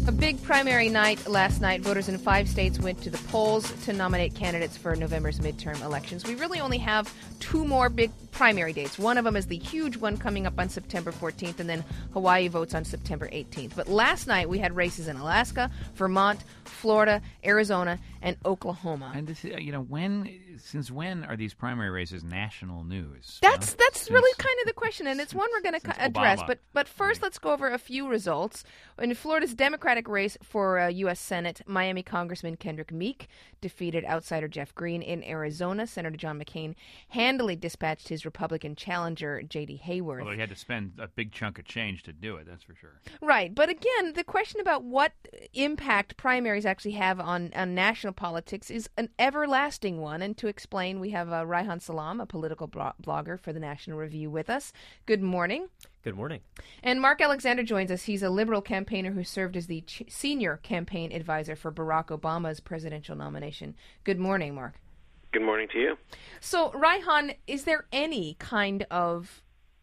A big primary night last night. Voters in 5 states went to the polls to nominate candidates for November's midterm elections. We really only have 2 more big primary dates. One of them is the huge one coming up on September 14th, and then Hawaii votes on September 18th. But last night we had races in Alaska, Vermont, Florida, Arizona, and Oklahoma. And this, since when are these primary races national news? That's really kind of the question, and it's one we're going to address. Obama. But first, let's go over a few results. In Florida's Democratic race for U.S. Senate, Miami Congressman Kendrick Meek defeated outsider Jeff Green. In Arizona, Senator John McCain handily dispatched his Republican challenger, J.D. Hayworth. Although he had to spend a big chunk of change to do it, that's for sure. Right. But again, the question about what impact primaries actually have on national politics is an everlasting one. And to explain, we have Reihan Salam, a political blogger for the National Review, with us. Good morning. Good morning. And Mark Alexander joins us. He's a liberal campaigner who served as the senior campaign advisor for Barack Obama's presidential nomination. Good morning, Mark. Good morning to you. So, Reihan, is there any kind of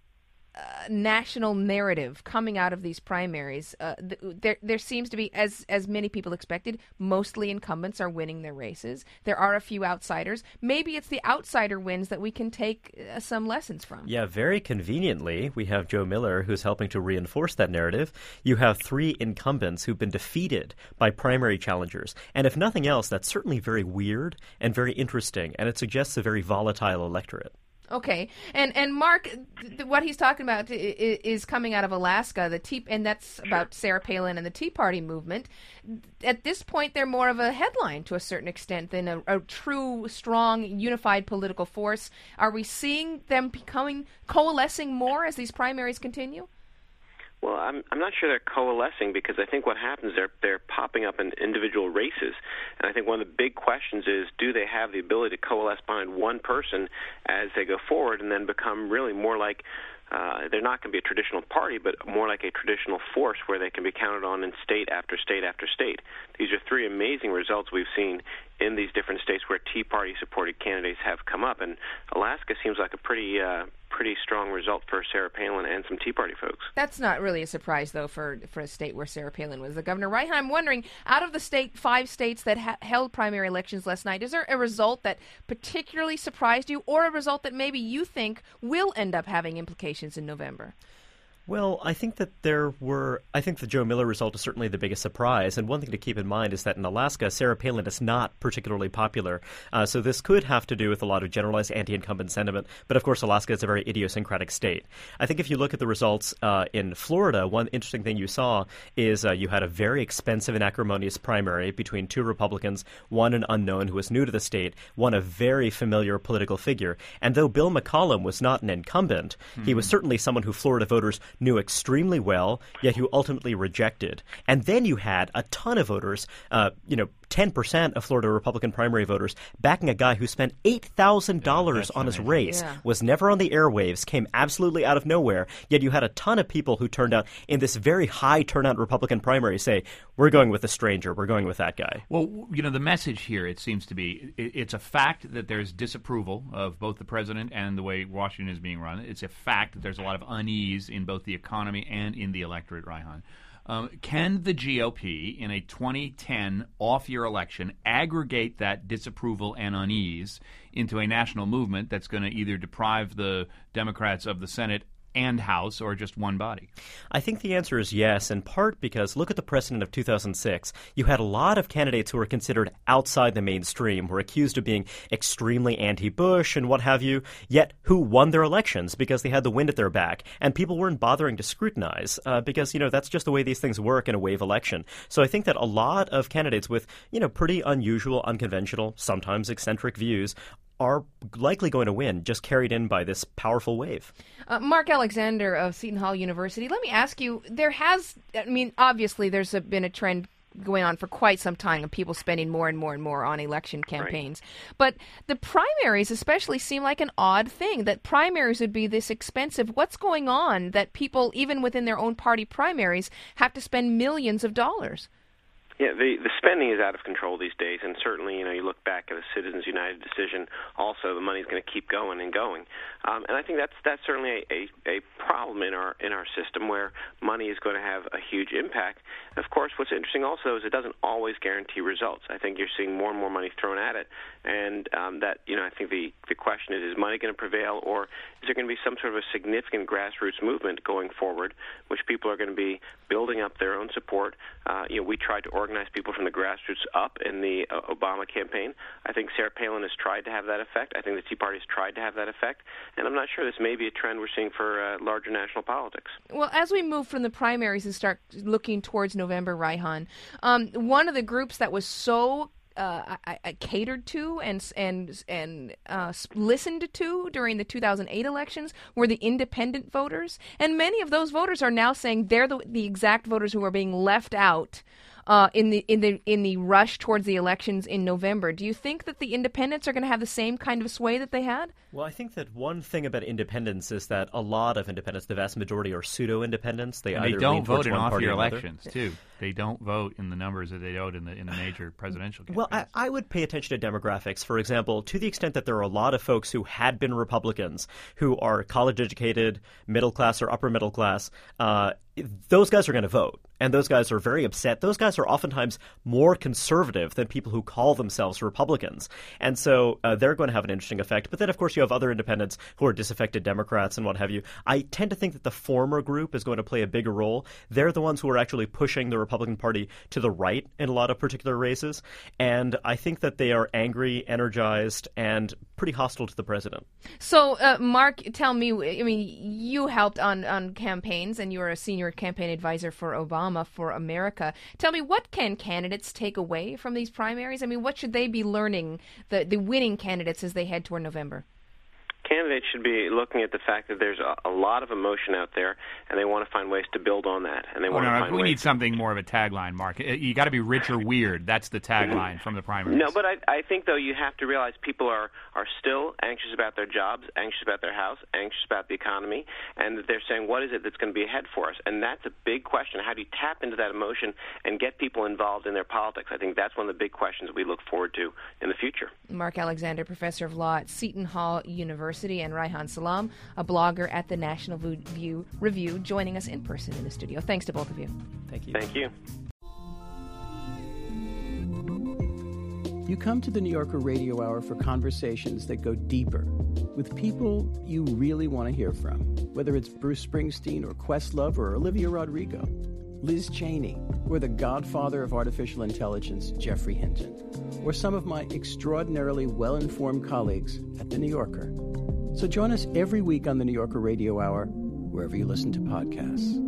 national narrative coming out of these primaries? There seems to be, as many people expected, mostly incumbents are winning their races. There are a few outsiders. Maybe it's the outsider wins that we can take some lessons from. Yeah, very conveniently, we have Joe Miller, who's helping to reinforce that narrative. You have 3 incumbents who've been defeated by primary challengers. And if nothing else, that's certainly very weird and very interesting, and it suggests a very volatile electorate. Okay, and Mark, what he's talking about is coming out of Alaska, and that's about Sarah Palin and the Tea Party movement. At this point, they're more of a headline to a certain extent than a true, strong, unified political force. Are we seeing them coalescing more as these primaries continue? Well, I'm not sure they're coalescing, because I think what happens is they're popping up in individual races. And I think one of the big questions is, do they have the ability to coalesce behind one person as they go forward and then become really more like they're not going to be a traditional party, but more like a traditional force where they can be counted on in state after state after state. These are 3 amazing results we've seen in these different states where Tea Party-supported candidates have come up. And Alaska seems like a pretty strong result for Sarah Palin and some Tea Party folks. That's not really a surprise, though, for a state where Sarah Palin was the governor. Reihan, I'm wondering, out of the 5 states that held primary elections last night, is there a result that particularly surprised you, or a result that maybe you think will end up having implications in November? Well, I think that I think the Joe Miller result is certainly the biggest surprise. And one thing to keep in mind is that in Alaska, Sarah Palin is not particularly popular. So this could have to do with a lot of generalized anti-incumbent sentiment. But of course, Alaska is a very idiosyncratic state. I think if you look at the results in Florida, one interesting thing you saw is you had a very expensive and acrimonious primary between 2 Republicans, one an unknown who was new to the state, one a very familiar political figure. And though Bill McCollum was not an incumbent, he was certainly someone who Florida voters knew extremely well, yet who ultimately rejected. And then you had a ton of voters, 10% of Florida Republican primary voters backing a guy who spent $8,000 on his race, was never on the airwaves, came absolutely out of nowhere, yet you had a ton of people who turned out in this very high turnout Republican primary say, we're going with a stranger, we're going with that guy. Well, the message here, it seems to be, it's a fact that there's disapproval of both the president and the way Washington is being run. It's a fact that there's a lot of unease in both the economy and in the electorate, Reihan. Can the GOP, in a 2010 off-year election, aggregate that disapproval and unease into a national movement that's going to either deprive the Democrats of the Senate and House, or just one body? I think the answer is yes, in part because look at the precedent of 2006. You had a lot of candidates who were considered outside the mainstream, were accused of being extremely anti-Bush and what have you, yet who won their elections because they had the wind at their back. And people weren't bothering to scrutinize because, that's just the way these things work in a wave election. So I think that a lot of candidates with, pretty unusual, unconventional, sometimes eccentric views are likely going to win, just carried in by this powerful wave. Mark Alexander of Seton Hall University, let me ask you, obviously there's been a trend going on for quite some time of people spending more and more and more on election campaigns. Right. But the primaries especially seem like an odd thing, that primaries would be this expensive. What's going on that people, even within their own party primaries, have to spend millions of dollars? Yeah, the spending is out of control these days, and certainly, you look back at the Citizens United decision. Also, the money's going to keep going and going, and I think that's certainly a problem in our system where money is going to have a huge impact. And of course, what's interesting also is it doesn't always guarantee results. I think you're seeing more and more money thrown at it, and I think the question is money going to prevail, or is there going to be some sort of a significant grassroots movement going forward, which people are going to be building up their own support? We tried to organize people from the grassroots up in the Obama campaign. I think Sarah Palin has tried to have that effect. I think the Tea Party has tried to have that effect. And I'm not sure this may be a trend we're seeing for larger national politics. Well, as we move from the primaries and start looking towards November, Reihan, one of the groups that was so catered to and listened to during the 2008 elections were the independent voters, and many of those voters are now saying they're the exact voters who are being left out in the rush towards the elections in November. Do you think that the independents are going to have the same kind of sway that they had? Well, I think that one thing about independents is that a lot of independents, the vast majority, are pseudo-independents. They don't vote in off-year elections, too. They don't vote in the numbers that they vote in the major presidential campaigns. Well, I would pay attention to demographics. For example, to the extent that there are a lot of folks who had been Republicans, who are college-educated, middle-class or upper-middle-class, those guys are going to vote. And those guys are very upset. Those guys are oftentimes more conservative than people who call themselves Republicans. And so they're going to have an interesting effect. But then, of course, you have other independents who are disaffected Democrats and what have you. I tend to think that the former group is going to play a bigger role. They're the ones who are actually pushing the Republican Party to the right in a lot of particular races. And I think that they are angry, energized, and pretty hostile to the president. So, Mark, tell me, you helped on campaigns, and you were a senior campaign advisor for Obama for America. Tell me, what can candidates take away from these primaries? What should they be learning, the winning candidates, as they head toward November? Candidates should be looking at the fact that there's a lot of emotion out there, and they want to find ways to build on that. And we need something more of a tagline, Mark. You got to be rich or weird. That's the tagline from the primaries. No, but I think, though, you have to realize people are still anxious about their jobs, anxious about their house, anxious about the economy, and that they're saying, what is it that's going to be ahead for us? And that's a big question. How do you tap into that emotion and get people involved in their politics? I think that's one of the big questions we look forward to in the future. Mark Alexander, professor of law at Seton Hall University, and Reihan Salam, a blogger at the National Review, joining us in person in the studio. Thanks to both of you. Thank you. Thank you. You come to the New Yorker Radio Hour for conversations that go deeper with people you really want to hear from, whether it's Bruce Springsteen or Questlove or Olivia Rodrigo, Liz Cheney, or the godfather of artificial intelligence, Geoffrey Hinton, or some of my extraordinarily well-informed colleagues at The New Yorker. So join us every week on the New Yorker Radio Hour, wherever you listen to podcasts.